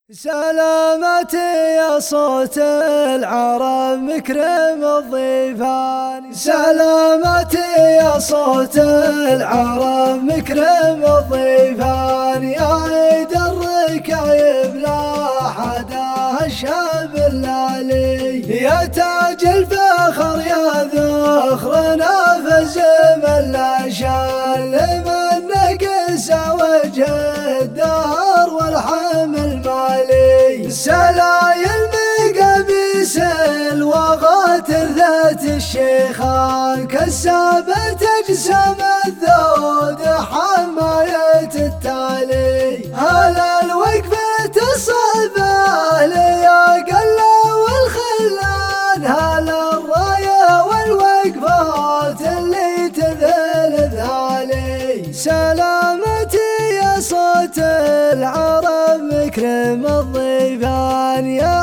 سلامتي يا صوت العرب مكرم الضيفان، سلامتي يا صوت العرب مكرم الضيفان، يا عيد الركايب لا حدا الشاب اللالي، يا تاج الفخر يا ذخرنا في الزمن لا شان، لمن نقس وجه الدهر والحمل مالي، سلايل مقابيس الوغاتر ذات الشيخان، كسابة اجسام الذود حماية التالي، هلا الوقفة الصعبة ليا قلة والخلان، هلا الراية والوقفات اللي تذل ذالي، سلامتي يا صوت العرب مكرم الضيفان.